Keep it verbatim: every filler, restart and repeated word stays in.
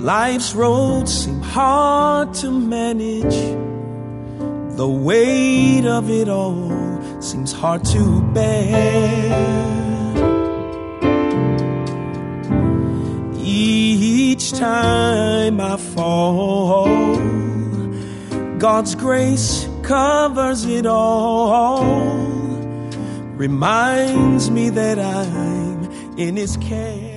Life's roads seem hard to manage. The weight of it all seems hard to bear. Each time I fall, God's grace covers it all, reminds me that I'm in His care.